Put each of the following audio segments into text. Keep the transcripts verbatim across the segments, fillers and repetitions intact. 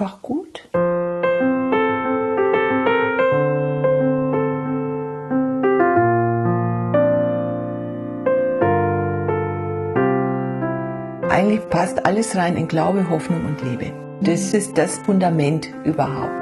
einfach gut. Eigentlich passt alles rein in Glaube, Hoffnung und Liebe. Das ist das Fundament überhaupt.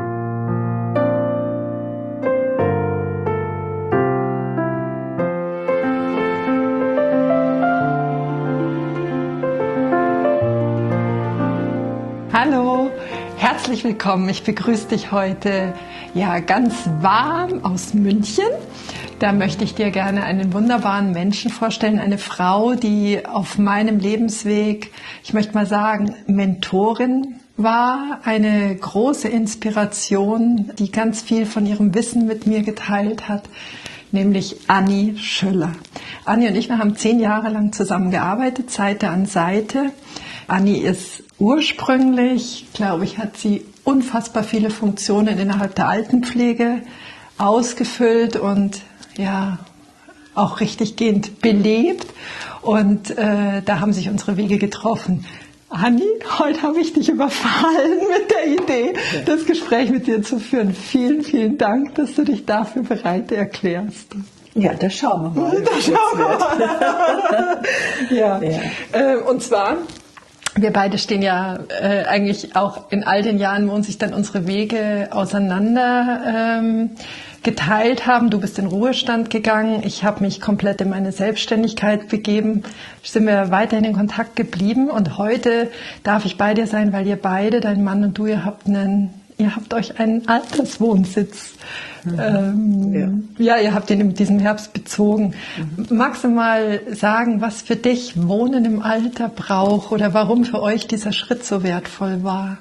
Hallo, herzlich willkommen. Ich begrüße dich heute ja ganz warm aus München. Da möchte ich dir gerne einen wunderbaren Menschen vorstellen, eine Frau, die auf meinem Lebensweg, ich möchte mal sagen, Mentorin war, eine große Inspiration, die ganz viel von ihrem Wissen mit mir geteilt hat, nämlich Anni Schüller. Anni und ich, wir haben zehn Jahre lang zusammengearbeitet, Seite an Seite. Anni ist ursprünglich, glaube ich, hat sie unfassbar viele Funktionen innerhalb der Altenpflege ausgefüllt und ja, auch richtiggehend belebt. Und äh, da haben sich unsere Wege getroffen. Anni, heute habe ich dich überfallen mit der Idee, das Gespräch mit dir zu führen. Vielen, vielen Dank, dass du dich dafür bereit erklärst. Ja, das schauen wir mal. Das schauen wir mal. ja. ja. Äh, und zwar, wir beide stehen ja äh, eigentlich auch in all den Jahren, wo uns sich dann unsere Wege auseinander ähm, geteilt haben. Du bist in Ruhestand gegangen, ich habe mich komplett in meine Selbstständigkeit begeben, sind wir weiterhin in Kontakt geblieben und heute darf ich bei dir sein, weil ihr beide, dein Mann und du, ihr habt einen, ihr habt euch einen Alterswohnsitz. Mhm. Ähm, ja. ja, ihr habt ihn in diesem Herbst bezogen. Mhm. Magst du mal sagen, was für dich Wohnen im Alter braucht oder warum für euch dieser Schritt so wertvoll war?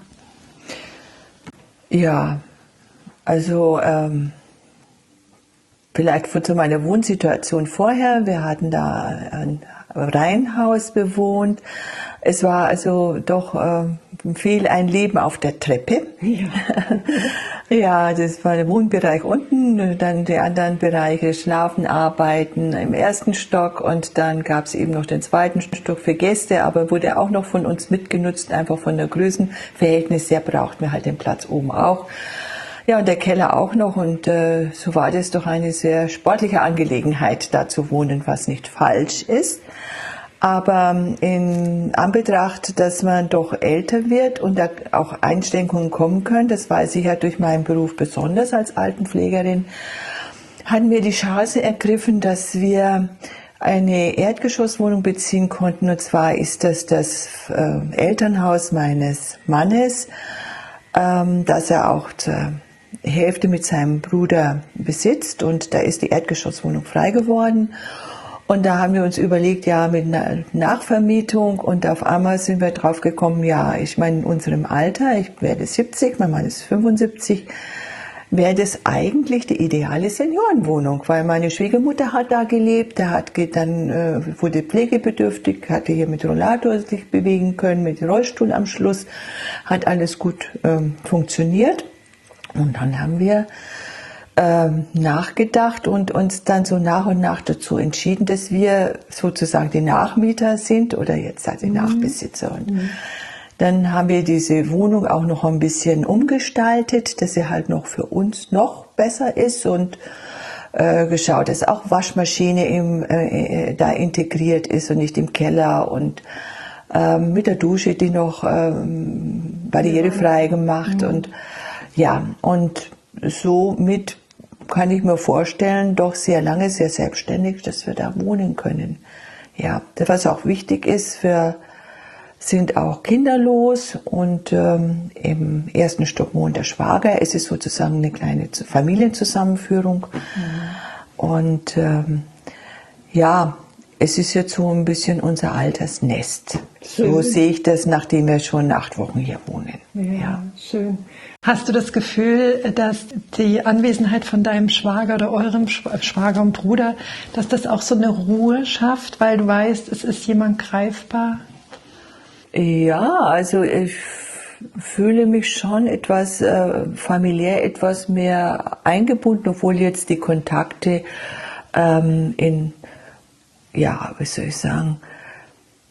Ja, also ähm, vielleicht zu meiner Wohnsituation vorher. Wir hatten da ein Reihenhaus bewohnt. Es war also doch äh, viel ein Leben auf der Treppe. Ja. Ja, das war der Wohnbereich unten, dann die anderen Bereiche Schlafen, Arbeiten im ersten Stock und dann gab es eben noch den zweiten Stock für Gäste, aber wurde auch noch von uns mitgenutzt, einfach von der Größenverhältnis her brauchten wir halt den Platz oben auch. Ja, und der Keller auch noch und äh, so war das doch eine sehr sportliche Angelegenheit, da zu wohnen, was nicht falsch ist. Aber in Anbetracht, dass man doch älter wird und da auch Einschränkungen kommen können, das weiß ich ja durch meinen Beruf besonders als Altenpflegerin, hatten wir die Chance ergriffen, dass wir eine Erdgeschosswohnung beziehen konnten. Und zwar ist das das äh, Elternhaus meines Mannes, ähm, das er auch zur Hälfte mit seinem Bruder besitzt. Und da ist die Erdgeschosswohnung frei geworden. Und da haben wir uns überlegt, ja, mit einer Nachvermietung und auf einmal sind wir drauf gekommen, ja, ich meine, in unserem Alter, ich werde siebzig, mein Mann ist fünfundsiebzig, wäre das eigentlich die ideale Seniorenwohnung, weil meine Schwiegermutter hat da gelebt, der hat dann, äh, wurde pflegebedürftig, hatte hier mit Rollator sich bewegen können, mit Rollstuhl am Schluss, hat alles gut ähm, funktioniert. Und dann haben wir nachgedacht und uns dann so nach und nach dazu entschieden, dass wir sozusagen die Nachmieter sind oder jetzt halt die mhm. Nachbesitzer. Und mhm. dann haben wir diese Wohnung auch noch ein bisschen umgestaltet, dass sie halt noch für uns noch besser ist und äh, geschaut, dass auch Waschmaschine im, äh, da integriert ist und nicht im Keller und äh, mit der Dusche, die noch äh, barrierefrei gemacht mhm. und ja, und somit kann ich mir vorstellen, doch sehr lange, sehr selbstständig, dass wir da wohnen können. Ja, was auch wichtig ist, wir sind auch kinderlos und ähm, im ersten Stock wohnt der Schwager. Es ist sozusagen eine kleine Familienzusammenführung. Mhm. Und ähm, ja, es ist jetzt so ein bisschen unser Altersnest. Schön. So sehe ich das, nachdem wir schon acht Wochen hier wohnen. Ja, ja, schön. Hast du das Gefühl, dass die Anwesenheit von deinem Schwager oder eurem Schwager und Bruder, dass das auch so eine Ruhe schafft, weil du weißt, es ist jemand greifbar? Ja, also ich fühle mich schon etwas äh, familiär, etwas mehr eingebunden, obwohl jetzt die Kontakte ähm, in, ja, wie soll ich sagen,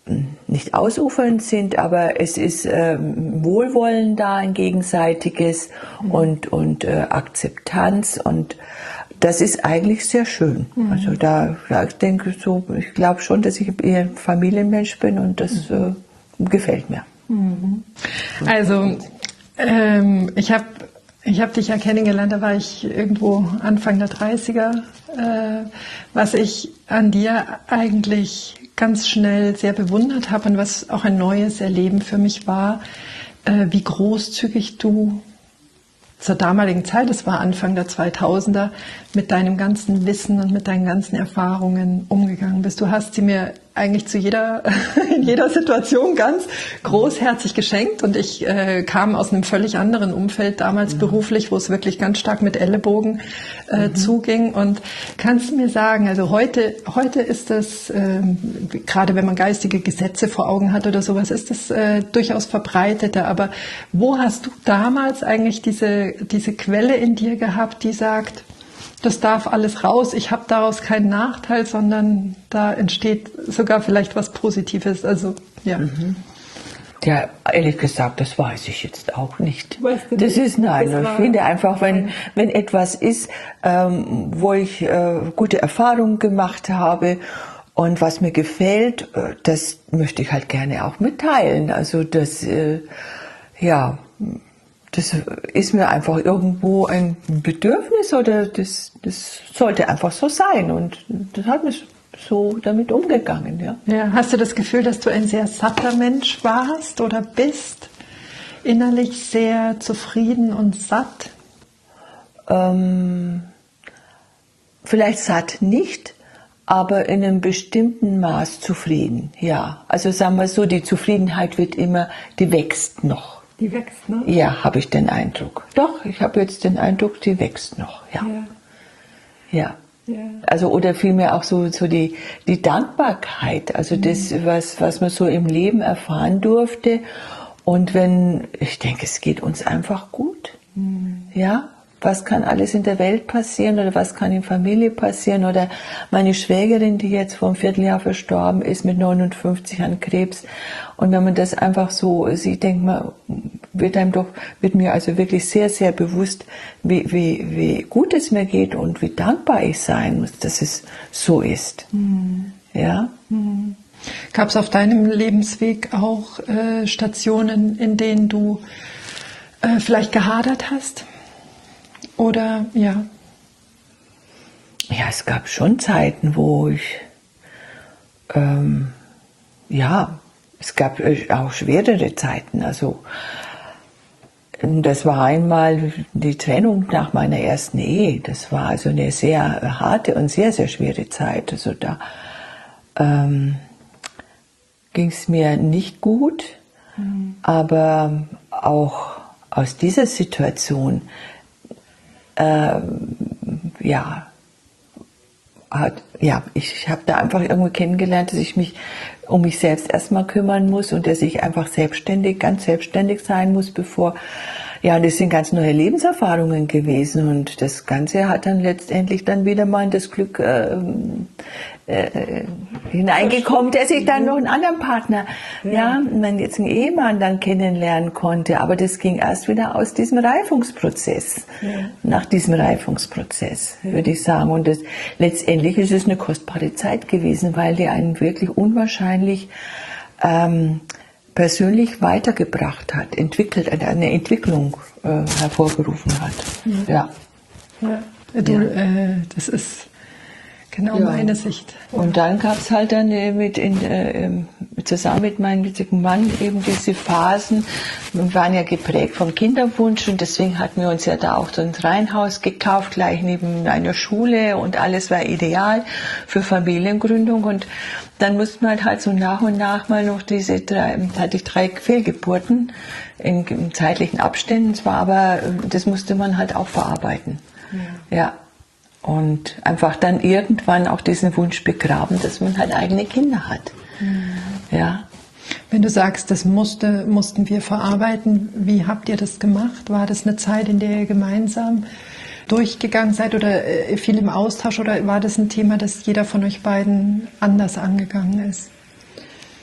nicht ausufernd sind, aber es ist äh, Wohlwollen da, ein gegenseitiges mhm. und, und äh, Akzeptanz, und das ist eigentlich sehr schön. Mhm. Also da, ja, ich denke so, ich glaube schon, dass ich eher ein Familienmensch bin, und das mhm. äh, gefällt mir. Mhm. Also ähm, ich habe ich hab dich ja kennengelernt, da war ich irgendwo Anfang der dreißiger. Äh, was ich an dir eigentlich ganz schnell sehr bewundert habe und was auch ein neues Erleben für mich war, äh, wie großzügig du zur damaligen Zeit, das war Anfang der zweitausender, mit deinem ganzen Wissen und mit deinen ganzen Erfahrungen umgegangen bist. Du hast sie mir eigentlich zu jeder, in jeder Situation ganz großherzig geschenkt, und ich äh, kam aus einem völlig anderen Umfeld damals mhm. beruflich, wo es wirklich ganz stark mit Ellenbogen äh, mhm. zuging. Und kannst du mir sagen, also heute, heute ist das, äh, gerade wenn man geistige Gesetze vor Augen hat oder sowas, ist das äh, durchaus verbreiteter. Aber wo hast du damals eigentlich diese, diese Quelle in dir gehabt, die sagt, das darf alles raus, ich habe daraus keinen Nachteil, sondern da entsteht sogar vielleicht was Positives. Also ja. Mhm. Ja, ehrlich gesagt, das weiß ich jetzt auch nicht. Weißt du das nicht? ist nein. Das ich finde einfach, wenn wenn etwas ist, ähm, wo ich äh, gute Erfahrungen gemacht habe und was mir gefällt, äh, das möchte ich halt gerne auch mitteilen. Also das, äh, ja. Das ist mir einfach irgendwo ein Bedürfnis, oder das, das sollte einfach so sein, und das hat mich so damit umgegangen. Ja. Ja, hast du das Gefühl, dass du ein sehr satter Mensch warst oder bist? Innerlich sehr zufrieden und satt? Ähm, vielleicht satt nicht, aber in einem bestimmten Maß zufrieden. Ja, also sagen wir so, die Zufriedenheit wird immer, die wächst noch. Die wächst, ne? Ja, habe ich den Eindruck. Doch, ich habe jetzt den Eindruck, die wächst noch. Ja. Ja. ja. ja. Also, oder vielmehr auch so, so die, die Dankbarkeit, also mhm. das, was, was man so im Leben erfahren durfte. Und wenn, ich denke, es geht uns einfach gut. Mhm. Ja. Was kann alles in der Welt passieren, oder was kann in Familie passieren, oder meine Schwägerin, die jetzt vor einem Vierteljahr verstorben ist mit neunundfünfzig an Krebs, und wenn man das einfach so sieht, denkt man, wird einem doch, wird mir also wirklich sehr, sehr bewusst, wie, wie, wie gut es mir geht und wie dankbar ich sein muss, dass es so ist. Mhm. Ja. Mhm. Gab es auf deinem Lebensweg auch äh, Stationen, in denen du äh, vielleicht gehadert hast? Oder, ja? Ja, es gab schon Zeiten, wo ich, ähm, ja, es gab auch schwerere Zeiten. Also, das war einmal die Trennung nach meiner ersten Ehe. Das war also eine sehr harte und sehr, sehr schwere Zeit. Also, da ähm, ging es mir nicht gut, mhm. aber auch aus dieser Situation, Ähm, ja, hat, ja, ich habe da einfach irgendwie kennengelernt, dass ich mich um mich selbst erstmal kümmern muss und dass ich einfach selbstständig, ganz selbstständig sein muss, bevor, ja, das sind ganz neue Lebenserfahrungen gewesen, und das Ganze hat dann letztendlich dann wieder mal in das Glück äh, äh, hineingekommen, dass ich dann noch einen anderen Partner, ja, ja meinen jetzigen Ehemann dann kennenlernen konnte, aber das ging erst wieder aus diesem Reifungsprozess, ja. nach diesem Reifungsprozess, ja. würde ich sagen, und das, letztendlich ist es eine kostbare Zeit gewesen, weil die einen wirklich unwahrscheinlich ähm, persönlich weitergebracht hat, entwickelt, eine Entwicklung äh, hervorgerufen hat. Ja. ja. ja. Du, ja. Äh, das ist genau ja. meine Sicht. Und dann gab es halt dann äh, mit in, äh, zusammen mit meinem jetzigen Mann eben diese Phasen. Wir waren ja geprägt vom Kinderwunsch, und deswegen hatten wir uns ja da auch so ein Reihenhaus gekauft, gleich neben einer Schule, und alles war ideal für Familiengründung. Und dann mussten wir halt, halt so nach und nach mal noch diese drei, hatte ich drei Fehlgeburten in, in zeitlichen Abständen zwar, aber das musste man halt auch verarbeiten. Ja. ja. Und einfach dann irgendwann auch diesen Wunsch begraben, dass man halt eigene Kinder hat. Mhm. Ja. Wenn du sagst, das musste, mussten wir verarbeiten, wie habt ihr das gemacht? War das eine Zeit, in der ihr gemeinsam durchgegangen seid oder viel im Austausch, oder war das ein Thema, das jeder von euch beiden anders angegangen ist?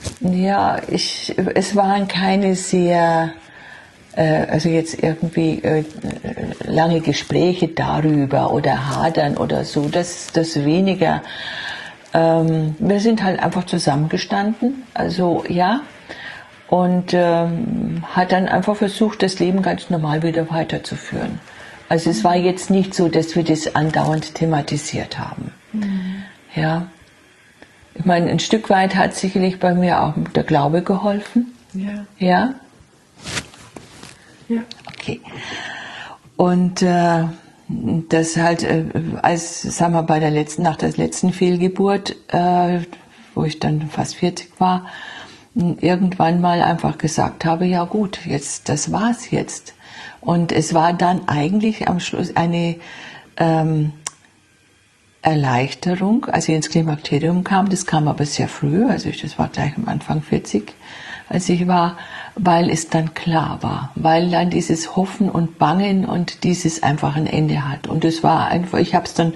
Ja, ich, es waren keine sehr, äh, also jetzt irgendwie äh, lange Gespräche darüber oder hadern oder so, das, das weniger. Ähm, wir sind halt einfach zusammengestanden, also ja, und ähm, hat dann einfach versucht, das Leben ganz normal wieder weiterzuführen. Also es war jetzt nicht so, dass wir das andauernd thematisiert haben. Mhm. Ja. Ich meine, ein Stück weit hat sicherlich bei mir auch der Glaube geholfen. Ja. Ja? Ja. Okay. Und äh, das halt, äh, als, sagen wir, bei der letzten, nach der letzten Fehlgeburt, äh, wo ich dann fast vierzig war, irgendwann mal einfach gesagt habe, ja gut, jetzt, das war's jetzt. Und es war dann eigentlich am Schluss eine ähm, Erleichterung, als ich ins Klimakterium kam. Das kam aber sehr früh, also ich, das war gleich am Anfang vierzig, als ich war, weil es dann klar war, weil dann dieses Hoffen und Bangen und dieses einfach ein Ende hat. Und es war einfach, ich habe es dann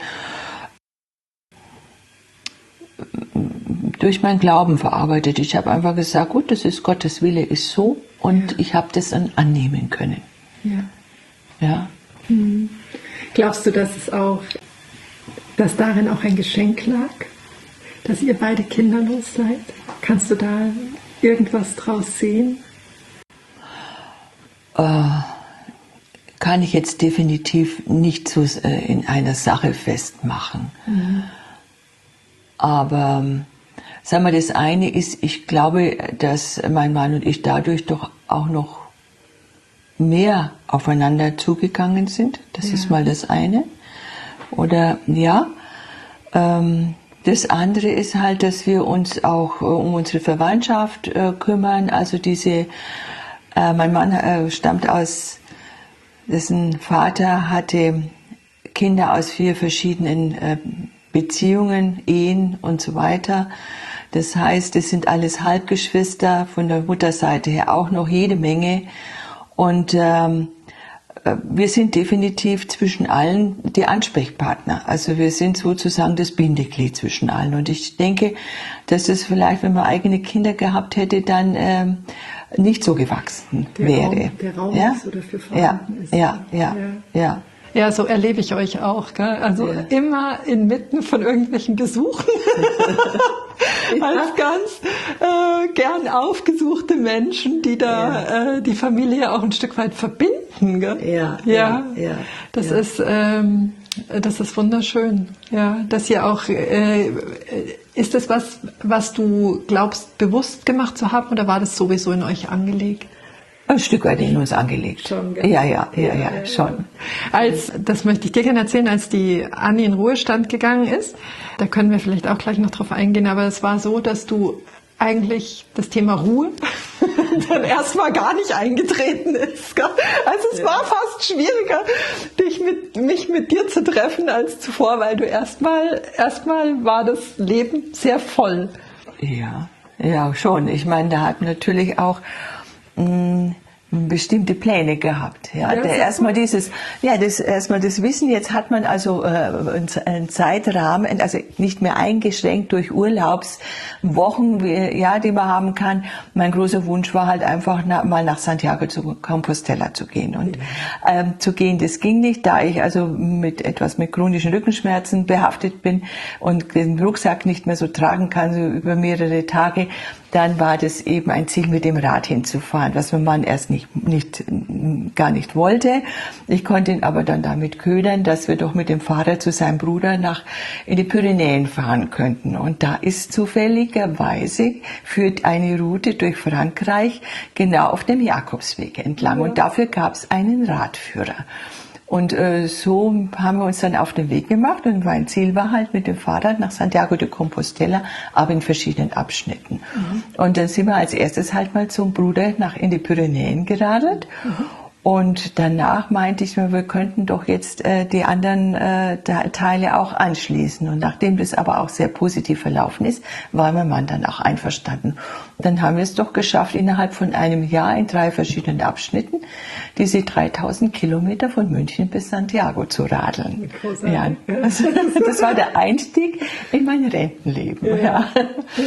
durch meinen Glauben verarbeitet. Ich habe einfach gesagt, gut, das ist Gottes Wille, ist so, und ja. Ich habe das dann annehmen können. Ja. Ja. Hm. Glaubst du, dass es auch, dass darin auch ein Geschenk lag, dass ihr beide kinderlos seid? Kannst du da irgendwas draus sehen? Äh, kann ich jetzt definitiv nicht so äh, in einer Sache festmachen. Mhm. Aber sagen wir, das eine ist, ich glaube, dass mein Mann und ich dadurch doch auch noch mehr aufeinander zugegangen sind. Das ja. ist mal das eine. Oder ja, ähm, das andere ist halt, dass wir uns auch äh, um unsere Verwandtschaft äh, kümmern. Also diese, äh, mein Mann äh, stammt aus, dessen Vater hatte Kinder aus vier verschiedenen äh, Beziehungen, Ehen und so weiter. Das heißt, es sind alles Halbgeschwister, von der Mutterseite her auch noch jede Menge. Und ähm, wir sind definitiv zwischen allen die Ansprechpartner. Also wir sind sozusagen das Bindeglied zwischen allen. Und ich denke, dass es vielleicht, wenn man eigene Kinder gehabt hätte, dann ähm, nicht so gewachsen der wäre. Raum, der Raum ja? ist oder für vorhanden ja, ist. Ja, ja, ja, ja. Ja, so erlebe ich euch auch. Gell? Also ja. immer inmitten von irgendwelchen Besuchen. Als ganz äh, gern aufgesuchte Menschen, die da ja. äh, die Familie auch ein Stück weit verbinden. Gell? Ja, ja, ja, ja. Das ja. ist ähm, das ist wunderschön. Ja, dass ihr auch äh, ist das was, was du glaubst, bewusst gemacht zu haben, oder war das sowieso in euch angelegt? Ein Stück weit in uns angelegt. Schon, ja, ja, ja, ja, ja, schon. Als, das möchte ich dir gerne erzählen, als die Anni in Ruhestand gegangen ist, da können wir vielleicht auch gleich noch drauf eingehen, aber es war so, dass du eigentlich das Thema Ruhe dann erstmal gar nicht eingetreten ist. Also es ja. war fast schwieriger, dich mit, mich mit dir zu treffen als zuvor, weil du erstmal, erstmal war das Leben sehr voll. Ja, ja, schon. Ich meine, da hat natürlich auch mh, bestimmte Pläne gehabt. Ja, ja erstmal dieses, ja, das erstmal das Wissen. Jetzt hat man also äh, einen Zeitrahmen, also nicht mehr eingeschränkt durch Urlaubswochen, wie, ja, die man haben kann. Mein großer Wunsch war halt einfach na, mal nach Santiago de Compostela zu gehen und ähm, zu gehen. Das ging nicht, da ich also mit etwas mit chronischen Rückenschmerzen behaftet bin und den Rucksack nicht mehr so tragen kann, so über mehrere Tage. Dann war das eben ein Ziel, mit dem Rad hinzufahren, was mein Mann erst nicht, nicht, gar nicht wollte. Ich konnte ihn aber dann damit ködern, dass wir doch mit dem Fahrrad zu seinem Bruder nach, in die Pyrenäen fahren könnten. Und da ist zufälligerweise, führt eine Route durch Frankreich genau auf dem Jakobsweg entlang. Und dafür gab es einen Radführer. Und äh, so haben wir uns dann auf den Weg gemacht, und mein Ziel war halt mit dem Fahrrad nach Santiago de Compostela, aber in verschiedenen Abschnitten. Mhm. Und dann sind wir als erstes halt mal zum Bruder nach in die Pyrenäen geradelt. Mhm. Und danach meinte ich mir, wir könnten doch jetzt äh, die anderen äh, Teile auch anschließen. Und nachdem das aber auch sehr positiv verlaufen ist, war mein Mann dann auch einverstanden. Und dann haben wir es doch geschafft, innerhalb von einem Jahr in drei verschiedenen Abschnitten diese dreitausend Kilometer von München bis Santiago zu radeln. Ja, also, das war der Einstieg in mein Rentenleben. Ja. Ja.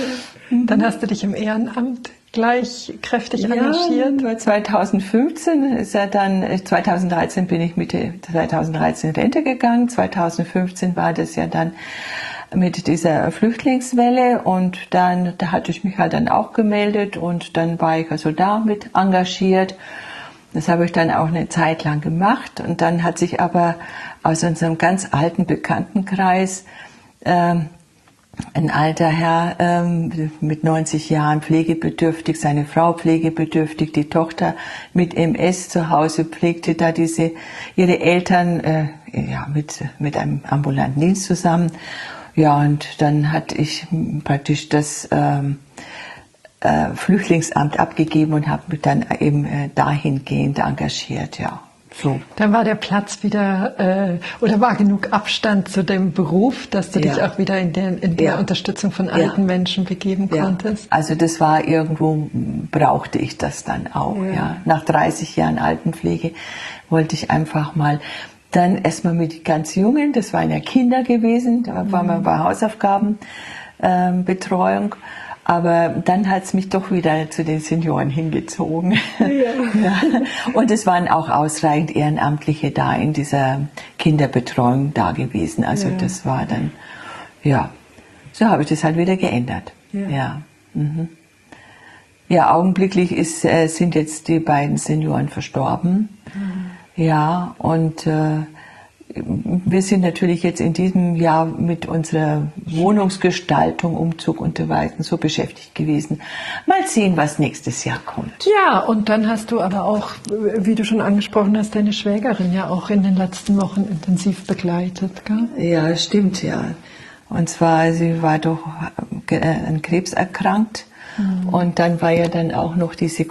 Dann hast du dich im Ehrenamt gleich kräftig engagiert. Ja, zweitausendfünfzehn ist ja dann, zweitausenddreizehn bin ich Mitte zweitausenddreizehn in Rente gegangen. zweitausendfünfzehn war das ja dann mit dieser Flüchtlingswelle und dann, da hatte ich mich halt dann auch gemeldet und dann war ich also da mit engagiert. Das habe ich dann auch eine Zeit lang gemacht und dann hat sich aber aus unserem ganz alten Bekanntenkreis ähm, ein alter Herr ähm, mit neunzig Jahren pflegebedürftig, seine Frau pflegebedürftig, die Tochter mit M S zu Hause pflegte da diese ihre Eltern äh, ja mit mit einem ambulanten Dienst zusammen. Ja, und dann hatte ich praktisch das ähm, äh, Flüchtlingsamt abgegeben und habe mich dann eben äh, dahingehend engagiert, ja. So. Dann war der Platz wieder, äh, oder war genug Abstand zu dem Beruf, dass du Ja. dich auch wieder in der, in der Ja. Unterstützung von alten Ja. Menschen begeben Ja. konntest? Also das war irgendwo, brauchte ich das dann auch. Ja. Ja. Nach dreißig Jahren Altenpflege wollte ich einfach mal dann erstmal mit den ganz Jungen, das waren ja Kinder gewesen, da waren wir bei Hausaufgabenbetreuung. Ähm, Betreuung. Aber dann hat es mich doch wieder zu den Senioren hingezogen. Ja. Ja. Und es waren auch ausreichend Ehrenamtliche da in dieser Kinderbetreuung da gewesen. Also Ja. das war dann, ja, so habe ich das halt wieder geändert. Ja. Ja, mhm. Ja, augenblicklich ist, äh, sind jetzt die beiden Senioren verstorben. Mhm. Ja, und äh, wir sind natürlich jetzt in diesem Jahr mit unserer Wohnungsgestaltung, Umzug und so weiter so beschäftigt gewesen. Mal sehen, was nächstes Jahr kommt. Ja, und dann hast du aber auch, wie du schon angesprochen hast, deine Schwägerin ja auch in den letzten Wochen intensiv begleitet, gell? Ja, stimmt, ja. Und zwar, sie war doch an Krebs erkrankt. Mhm. Und dann war ja dann auch noch diese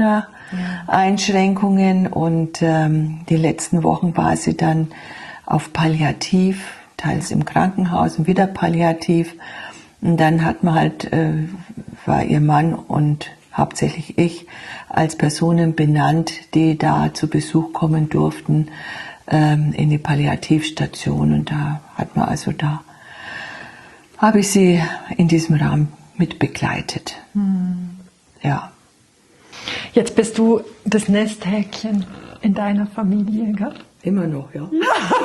Corona-Einschränkungen. Und ähm, die letzten Wochen war sie dann auf Palliativ, teils im Krankenhaus und wieder Palliativ. Und dann hat man halt, äh, war ihr Mann und hauptsächlich ich als Personen benannt, die da zu Besuch kommen durften ähm, in die Palliativstation. Und da hat man also da, habe ich sie in diesem Rahmen mit begleitet. Hm. Ja. Jetzt bist du das Nesthäkchen in deiner Familie, gell? Immer noch, ja. Das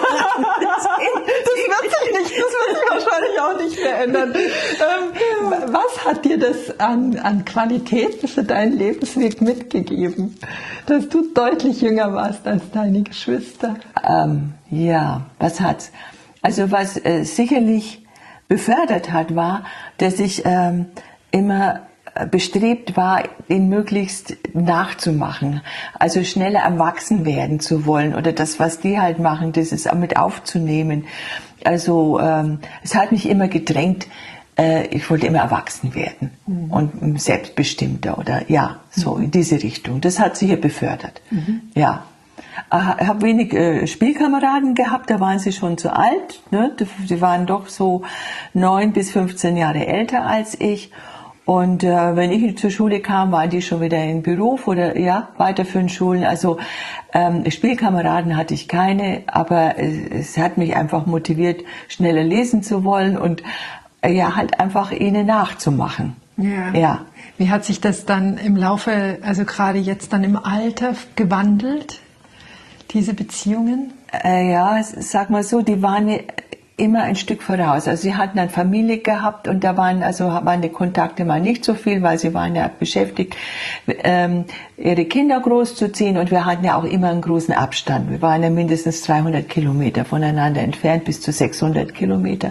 wird sich nicht, das wird sich wahrscheinlich auch nicht mehr ändern. Ähm, was hat dir das an, an Qualitäten für deinen Lebensweg mitgegeben, dass du deutlich jünger warst als deine Geschwister? Ähm, ja, was hat's? Also was äh, sicherlich befördert hat, war, dass ich ähm, immer bestrebt war, ihn möglichst nachzumachen, also schneller erwachsen werden zu wollen oder das, was die halt machen, das ist mit aufzunehmen. Also ähm, es hat mich immer gedrängt, äh, ich wollte immer erwachsen werden mhm. und selbstbestimmter oder ja, so mhm. in diese Richtung. Das hat sicher befördert. Mhm. Ja. Ich habe wenig äh, Spielkameraden gehabt, da waren sie schon zu alt. Ne? Sie waren doch so neun bis fünfzehn Jahre älter als ich. Und äh, wenn ich zur Schule kam, waren die schon wieder im Beruf oder ja, weiterführenden Schulen. Also ähm, Spielkameraden hatte ich keine, aber es, es hat mich einfach motiviert, schneller lesen zu wollen und äh, ja, halt einfach ihnen nachzumachen. Ja. Ja. Wie hat sich das dann im Laufe, also gerade jetzt dann im Alter gewandelt, diese Beziehungen? Äh, ja, sag mal so, die waren mir immer ein Stück voraus. Also sie hatten eine Familie gehabt und da waren also waren die Kontakte mal nicht so viel, weil sie waren ja beschäftigt, ähm, ihre Kinder großzuziehen und wir hatten ja auch immer einen großen Abstand. Wir waren ja mindestens dreihundert Kilometer voneinander entfernt, bis zu sechshundert Kilometer.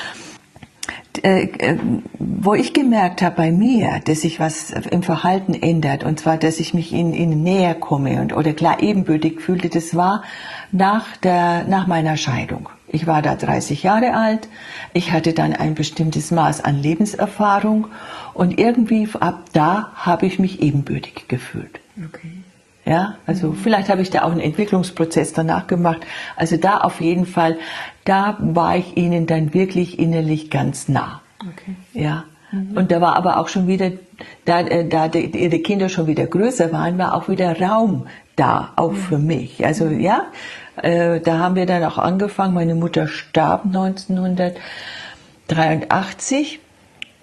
Äh, äh, wo ich gemerkt habe bei mir, dass sich was im Verhalten ändert, und zwar, dass ich mich ihnen, ihnen näher komme und oder klar ebenbürtig fühlte, das war nach der nach meiner Scheidung. Ich war da dreißig Jahre alt, ich hatte dann ein bestimmtes Maß an Lebenserfahrung und irgendwie ab da habe ich mich ebenbürtig gefühlt. Okay. Ja, also mhm. vielleicht habe ich da auch einen Entwicklungsprozess danach gemacht. Also da auf jeden Fall, da war ich ihnen dann wirklich innerlich ganz nah. Okay. Ja. Mhm. Und da war aber auch schon wieder, da, da die, ihre Kinder schon wieder größer waren, war auch wieder Raum da, auch mhm. für mich. Also ja, äh, da haben wir dann auch angefangen. Meine Mutter starb neunzehnhundertdreiundachtzig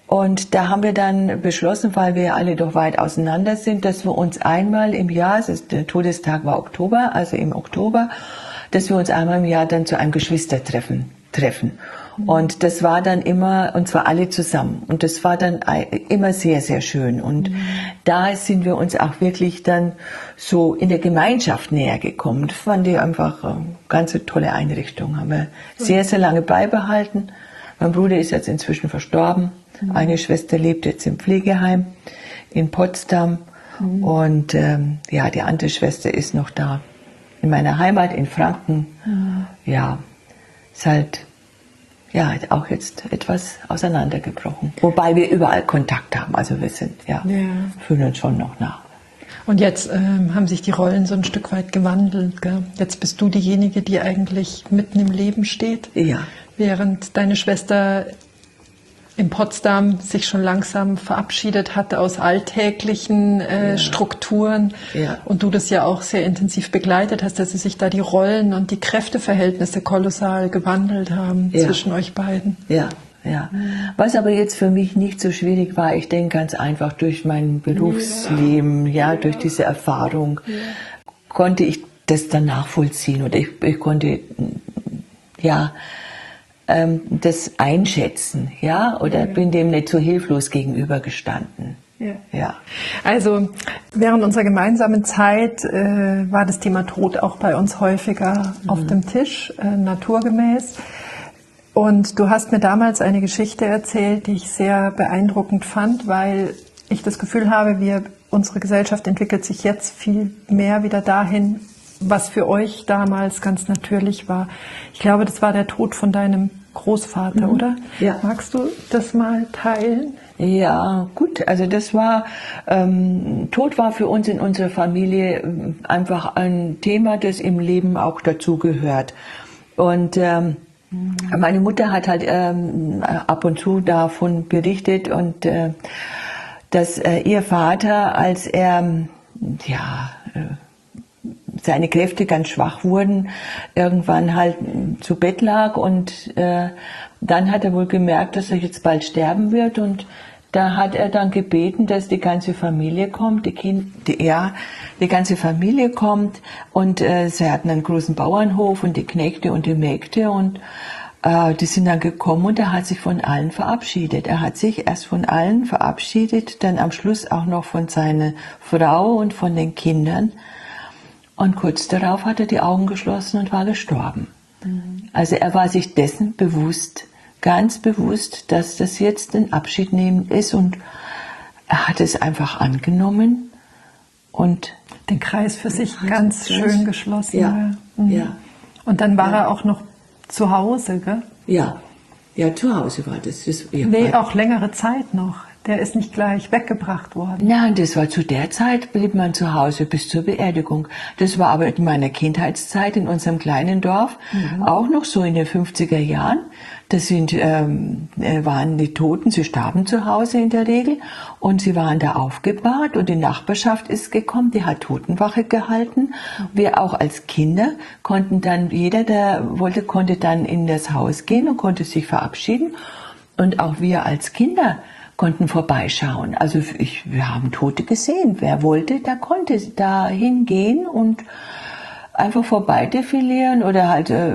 Und da haben wir dann beschlossen, weil wir alle doch weit auseinander sind, dass wir uns einmal im Jahr, das ist, der Todestag war Oktober, also im Oktober, dass wir uns einmal im Jahr dann zu einem Geschwistertreffen treffen. Und das war dann immer, und zwar alle zusammen. Und das war dann immer sehr, sehr schön. Und mhm. da sind wir uns auch wirklich dann so in der Gemeinschaft näher gekommen. Das fand ich einfach eine ganz tolle Einrichtung. Haben wir sehr, sehr lange beibehalten. Mein Bruder ist jetzt inzwischen verstorben. Mhm. Eine Schwester lebt jetzt im Pflegeheim in Potsdam. Mhm. Und ähm, ja, die andere Schwester ist noch da in meiner Heimat in Franken. Mhm. Ja, ist halt ja, auch jetzt etwas auseinandergebrochen. Wobei wir überall Kontakt haben. Also wir sind, ja, ja. fühlen uns schon noch nach. Und jetzt ähm, haben sich die Rollen so ein Stück weit gewandelt, gell? Jetzt bist du diejenige, die eigentlich mitten im Leben steht. Ja. Während deine Schwester in Potsdam sich schon langsam verabschiedet hatte aus alltäglichen äh, ja. Strukturen ja. und du das ja auch sehr intensiv begleitet hast, dass sich da die Rollen und die Kräfteverhältnisse kolossal gewandelt haben ja. zwischen euch beiden. Ja, ja. Was aber jetzt für mich nicht so schwierig war, ich denke ganz einfach durch mein Berufsleben, ja, ja durch diese Erfahrung, ja. konnte ich das dann nachvollziehen oder ich, ich konnte, ja, das einschätzen, ja, oder ja. bin dem nicht so hilflos gegenübergestanden. Ja. ja. Also während unserer gemeinsamen Zeit äh, war das Thema Tod auch bei uns häufiger mhm. auf dem Tisch, äh, naturgemäß. Und du hast mir damals eine Geschichte erzählt, die ich sehr beeindruckend fand, weil ich das Gefühl habe, wir, unsere Gesellschaft entwickelt sich jetzt viel mehr wieder dahin, was für euch damals ganz natürlich war. Ich glaube, das war der Tod von deinem Großvater, mhm. oder? Ja. Magst du das mal teilen? Ja, gut. Also das war, ähm, Tod war für uns in unserer Familie einfach ein Thema, das im Leben auch dazugehört. Und ähm, mhm. meine Mutter hat halt ähm, ab und zu davon berichtet und äh, dass äh, ihr Vater, als er, ja, äh, seine Kräfte ganz schwach wurden, irgendwann halt zu Bett lag und äh, dann hat er wohl gemerkt, dass er jetzt bald sterben wird und da hat er dann gebeten, dass die ganze Familie kommt, die kind, die, ja, die ganze Familie kommt und äh, sie hatten einen großen Bauernhof und die Knechte und die Mägde und äh, die sind dann gekommen und er hat sich von allen verabschiedet. Er hat sich erst von allen verabschiedet, dann am Schluss auch noch von seiner Frau und von den Kindern. Und kurz darauf hat er die Augen geschlossen und war gestorben. Mhm. Also er war sich dessen bewusst, ganz bewusst, dass das jetzt ein Abschied nehmen ist und er hat es einfach angenommen und den Kreis für sich ganz schön geschlossen. Ja, mhm. ja. Und dann war ja. er auch noch zu Hause, gell? Ja, ja, zu Hause war das. das ja, nee, auch längere Zeit noch. Der ist nicht gleich weggebracht worden. Nein, das war zu der Zeit, blieb man zu Hause bis zur Beerdigung. Das war aber in meiner Kindheitszeit in unserem kleinen Dorf mhm. auch noch so in den fünfziger Jahren. Das sind, ähm, waren die Toten, sie starben zu Hause in der Regel und sie waren da aufgebahrt und die Nachbarschaft ist gekommen, die hat Totenwache gehalten. Mhm. Wir auch als Kinder konnten dann, jeder, der wollte, konnte dann in das Haus gehen und konnte sich verabschieden und auch wir als Kinder konnten vorbeischauen. Also ich, wir haben Tote gesehen. Wer wollte, der konnte da hingehen und einfach vorbei defilieren oder halt äh,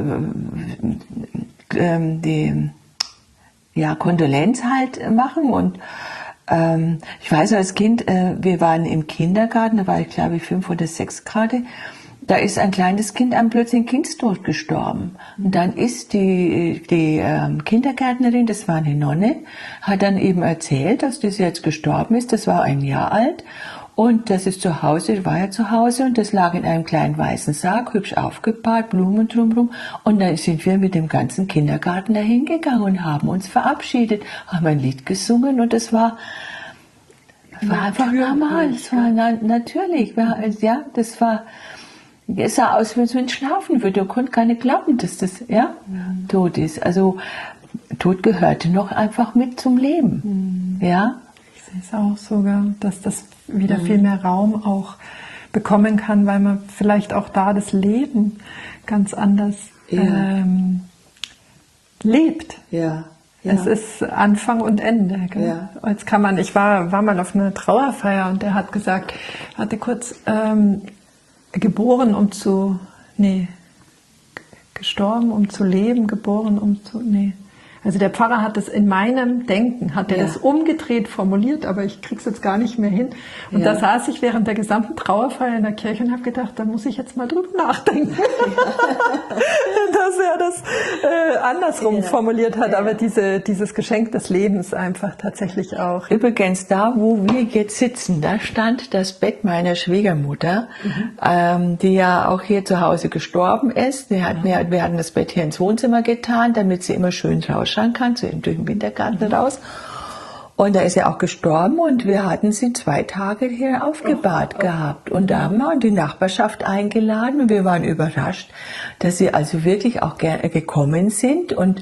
äh, die ja, Kondolenz halt machen. Und ähm, ich weiß als Kind, äh, wir waren im Kindergarten, da war ich glaube ich fünf oder sechs gerade. Da ist ein kleines Kind am plötzlichen Kindstod gestorben. Und dann ist die, die ähm, Kindergärtnerin, das war eine Nonne, hat dann eben erzählt, dass das jetzt gestorben ist. Das war ein Jahr alt. Und das ist zu Hause, war ja zu Hause und das lag in einem kleinen weißen Sarg, hübsch aufgebahrt, Blumen drumherum. Und dann sind wir mit dem ganzen Kindergarten dahin gegangen und haben uns verabschiedet, haben ein Lied gesungen und es war, war einfach normal. Es war na, natürlich, ja, das war, es sah aus, wie wenn es schlafen würde. Man konnte gar nicht glauben, dass das ja, mhm. tot ist. Also Tod gehörte noch einfach mit zum Leben. Mhm. Ja? Ich sehe es auch sogar, dass das wieder mhm. viel mehr Raum auch bekommen kann, weil man vielleicht auch da das Leben ganz anders ja. ähm, lebt. Ja. Ja. Es ist Anfang und Ende. Gell? Ja. Jetzt kann man, ich war, war mal auf einer Trauerfeier und der hat gesagt, hatte kurz ähm, geboren, um zu, nee, gestorben, um zu leben, geboren, um zu, nee. Also der Pfarrer hat es in meinem Denken, hat er Ja. das umgedreht formuliert, aber ich krieg's jetzt gar nicht mehr hin. Und Ja. da saß ich während der gesamten Trauerfeier in der Kirche und habe gedacht, da muss ich jetzt mal drüber nachdenken, dass er das äh, andersrum Ja. formuliert hat, Ja. aber diese, dieses Geschenk des Lebens einfach tatsächlich auch. Übrigens, da wo wir jetzt sitzen, da stand das Bett meiner Schwiegermutter, mhm. ähm, die ja auch hier zu Hause gestorben ist. Wir hatten, ja, wir hatten das Bett hier ins Wohnzimmer getan, damit sie immer schön rausschauen kann, so durch den Wintergarten mhm. raus. Und da ist er auch gestorben und wir hatten sie zwei Tage hier aufgebahrt oh, oh. gehabt. Und da haben wir die Nachbarschaft eingeladen und wir waren überrascht, dass sie also wirklich auch gerne gekommen sind und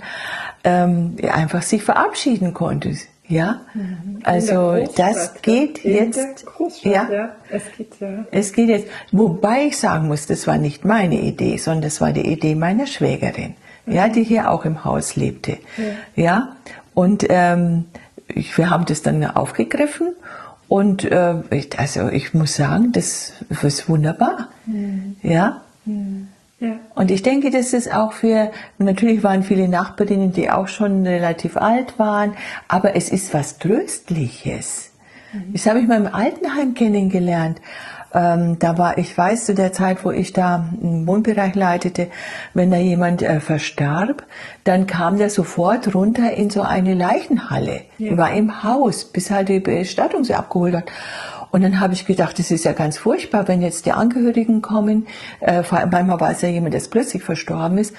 ähm, einfach sich verabschieden konnten. Ja, mhm. also das geht jetzt. Ja, ja, es geht ja. Es geht jetzt. Wobei ich sagen muss, das war nicht meine Idee, sondern das war die Idee meiner Schwägerin, mhm. ja, die hier auch im Haus lebte. Ja, ja? Und ähm, ich, wir haben das dann aufgegriffen und äh, ich, also ich muss sagen, das ist wunderbar. Mhm. Ja. Mhm. Ja. Und ich denke, das ist auch für, natürlich waren viele Nachbarinnen, die auch schon relativ alt waren, aber es ist was Tröstliches. Mhm. Das habe ich mal im Altenheim kennengelernt. Ähm, da war, ich weiß, zu der Zeit, wo ich da einen Wohnbereich leitete, wenn da jemand äh, verstarb, dann kam der sofort runter in so eine Leichenhalle. Ja. Die war im Haus, bis halt die Bestattung sie abgeholt hat. Und dann habe ich gedacht, das ist ja ganz furchtbar, wenn jetzt die Angehörigen kommen, äh, vor allem manchmal war es ja jemand, der plötzlich verstorben ist,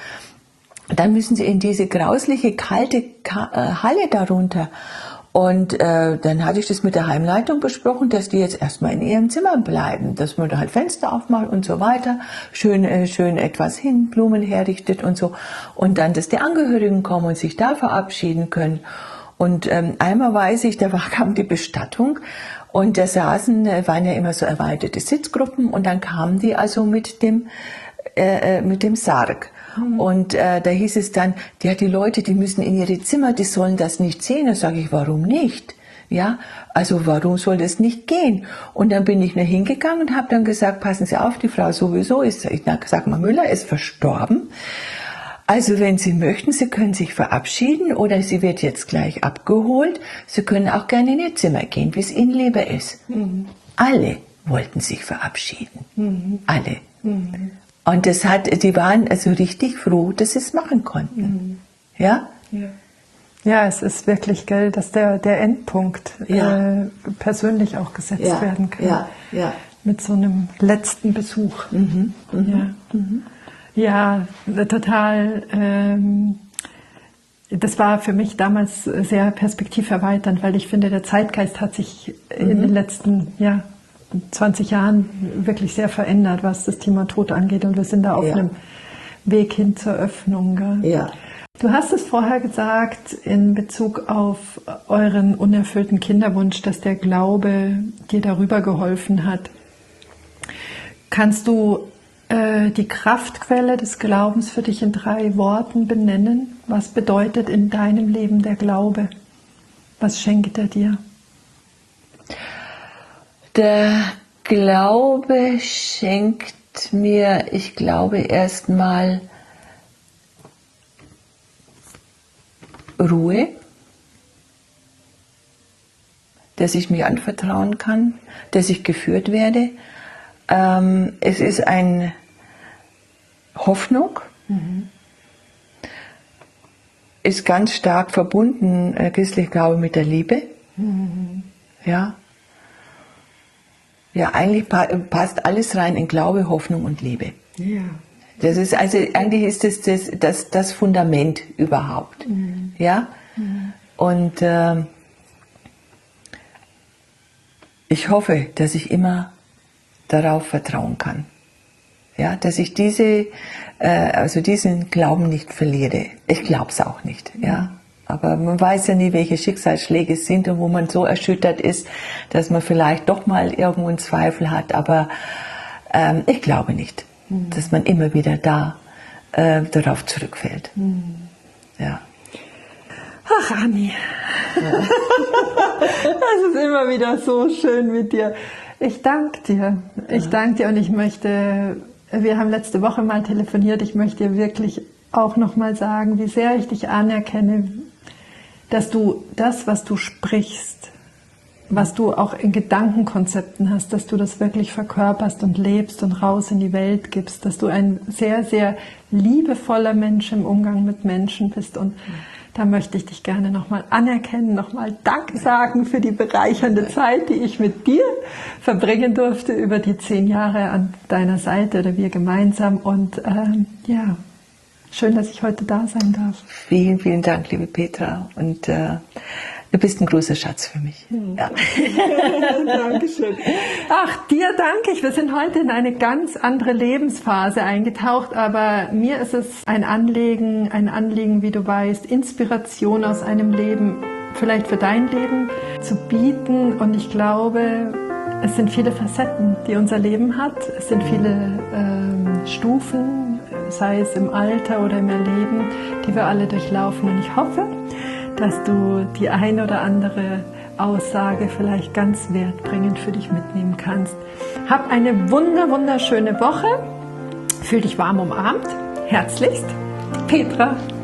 dann müssen sie in diese grausliche, kalte Ka äh, Halle darunter. Und äh, dann hatte ich das mit der Heimleitung besprochen, dass die jetzt erstmal in ihren Zimmern bleiben, dass man da halt Fenster aufmacht und so weiter, schön, äh, schön etwas hin, Blumen herrichtet und so. Und dann, dass die Angehörigen kommen und sich da verabschieden können. Und ähm, einmal weiß ich, da war, kam die Bestattung und da saßen, äh, waren ja immer so erweiterte Sitzgruppen und dann kamen die also mit dem, äh, mit dem Sarg. Mhm. Und äh, da hieß es dann, ja, die Leute, die müssen in ihre Zimmer, die sollen das nicht sehen. Da sage ich, warum nicht? Ja, also warum soll das nicht gehen? Und dann bin ich nur hingegangen und habe dann gesagt, passen Sie auf, die Frau sowieso ist, ich sag mal, Müller ist verstorben. Also wenn Sie möchten, Sie können sich verabschieden oder sie wird jetzt gleich abgeholt. Sie können auch gerne in Ihr Zimmer gehen, wie es Ihnen lieber ist. Mhm. Alle wollten sich verabschieden. Mhm. Alle. Mhm. Und das hat, die waren also richtig froh, dass sie es machen konnten. Mhm. Ja? Ja? Ja, es ist wirklich, gell, dass der, der Endpunkt ja. äh, persönlich auch gesetzt ja. werden kann. Ja. Ja. Mit so einem letzten Besuch. Mhm. Mhm. Ja. Mhm. Ja, total. Ähm, das war für mich damals sehr perspektiverweiternd, weil ich finde, der Zeitgeist hat sich mhm. in den letzten ja, zwanzig Jahren wirklich sehr verändert, was das Thema Tod angeht. Und wir sind da auf ja. einem Weg hin zur Öffnung. Gell? Ja. Du hast es vorher gesagt in Bezug auf euren unerfüllten Kinderwunsch, dass der Glaube dir darüber geholfen hat. Kannst du die Kraftquelle des Glaubens für dich in drei Worten benennen? Was bedeutet in deinem Leben der Glaube? Was schenkt er dir? Der Glaube schenkt mir, ich glaube, erstmal Ruhe, dass ich mich anvertrauen kann, dass ich geführt werde. Ähm, es ist ein Hoffnung, mhm. ist ganz stark verbunden, äh, christlich Glaube, mit der Liebe. Mhm. Ja. Ja, eigentlich pa passt alles rein in Glaube, Hoffnung und Liebe. Ja. Das ist also, eigentlich ist das das, das, das Fundament überhaupt. Mhm. Ja. Mhm. Und äh, ich hoffe, dass ich immer darauf vertrauen kann. Ja, dass ich diese, äh, also diesen Glauben nicht verliere. Ich glaube es auch nicht. Mhm. Ja, aber man weiß ja nie, welche Schicksalsschläge es sind und wo man so erschüttert ist, dass man vielleicht doch mal irgendwo einen Zweifel hat. Aber ähm, ich glaube nicht, mhm. dass man immer wieder da äh, darauf zurückfällt. Mhm. Ja. Ach, Anni, es ist immer wieder so schön mit dir. Ich danke dir. Ich danke dir und ich möchte, wir haben letzte Woche mal telefoniert, ich möchte dir wirklich auch nochmal sagen, wie sehr ich dich anerkenne, dass du das, was du sprichst, was du auch in Gedankenkonzepten hast, dass du das wirklich verkörperst und lebst und raus in die Welt gibst, dass du ein sehr, sehr liebevoller Mensch im Umgang mit Menschen bist und da möchte ich dich gerne nochmal anerkennen, nochmal Dank sagen für die bereichernde Zeit, die ich mit dir verbringen durfte über die zehn Jahre an deiner Seite oder wir gemeinsam. Und ähm, ja, schön, dass ich heute da sein darf. Vielen, vielen Dank, liebe Petra. Und äh, du bist ein großer Schatz für mich. Ja. Dankeschön. Ach, dir danke ich. Wir sind heute in eine ganz andere Lebensphase eingetaucht, aber mir ist es ein Anliegen, ein Anliegen, wie du weißt, Inspiration aus einem Leben, vielleicht für dein Leben zu bieten. Und ich glaube, es sind viele Facetten, die unser Leben hat. Es sind viele ähm, Stufen, sei es im Alter oder im Erleben, die wir alle durchlaufen. Und ich hoffe, dass du die ein oder andere Aussage vielleicht ganz wertbringend für dich mitnehmen kannst. Hab eine wunder, wunderschöne Woche. Fühl dich warm umarmt. Herzlichst, Petra.